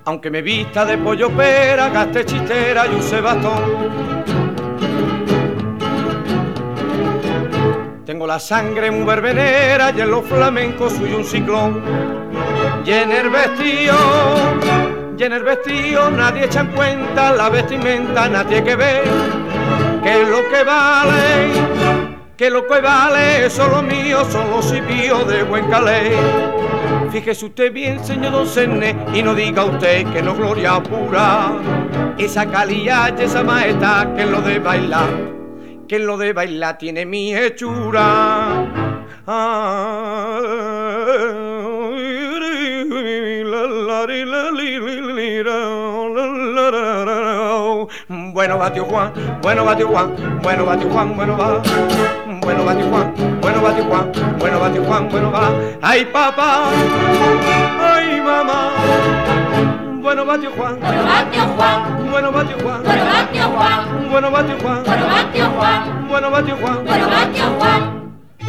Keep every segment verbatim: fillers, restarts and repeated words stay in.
Aunque me vista de pollo pera, gaste chistera y use bastón. Tengo la sangre muy verbenera y en los flamencos soy un ciclón. Y en el vestido, y en el vestido nadie echa en cuenta la vestimenta, nadie que ve que lo que vale, que lo que vale es solo mío, son los hipíos de buen calé. Fíjese usted bien, señor Don Cerne, y no diga usted que no gloria pura, esa calidad y esa majestad que en lo de bailar, que en lo de bailar tiene mi hechura. Bueno va tío Juan, bueno va tío Juan, bueno va tío Juan, bueno va. Bueno va tío Juan, bueno va tío Juan, bueno va tío Juan, bueno va. Ay papá, ay mamá. Bueno va tío Juan, bueno va tío Juan, bueno va tío Juan, bueno va tío Juan, bueno va tío Juan, bueno va tío Juan, bueno va tío Juan, bueno va tío Juan.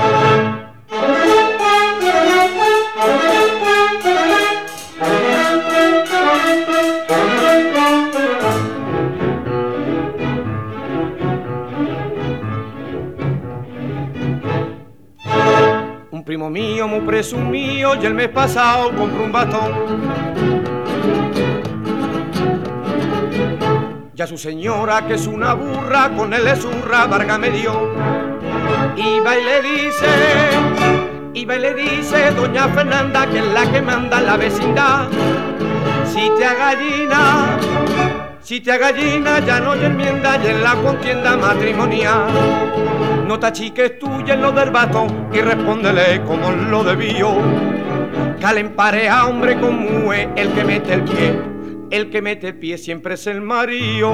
Un primo mío muy presumido y el mes pasado compró un bastón. Ya su señora, que es una burra, con él es un rabarga me dio. Iba y le dice, iba y le dice, doña Fernanda, que es la que manda la vecindad. Si te agallina, si te agallina, ya no hay enmienda y en la contienda matrimonial. No te achiques tuya en lo del bastón y respóndele como lo debió. Cal empareja hombre con mujer, el que mete el pie, el que mete el pie siempre es el marido.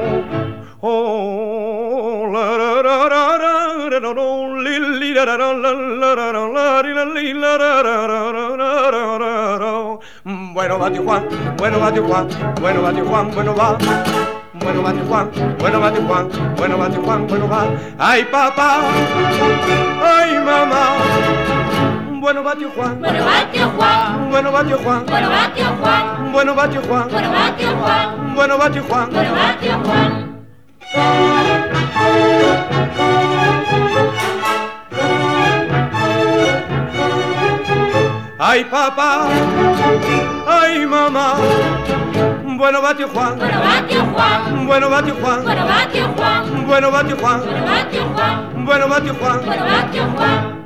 Oh, la, la, la, la, la, la, la, li, la, la, la, la, la, la, la, la, la, la, la. Bueno va tío Juan, bueno va tío Juan, bueno va tío Juan, bueno va. Bueno va tío Juan, bueno va tío Juan, bueno va tío Juan, bueno va. Ay papá, ay mamá. Bueno va tío Juan, bueno va tío Juan, bueno va tío Juan, bueno va tío Juan, bueno va tío Juan, bueno va tío Juan, bueno va tío Juan, bueno va tío Juan. Ay papá, ay mamá. Bueno va tío Juan, bueno va tío Juan, bueno va tío Juan, bueno va tío Juan, bueno va tío Juan, bueno va tío Juan, bueno va tío Juan. bueno va tío Juan.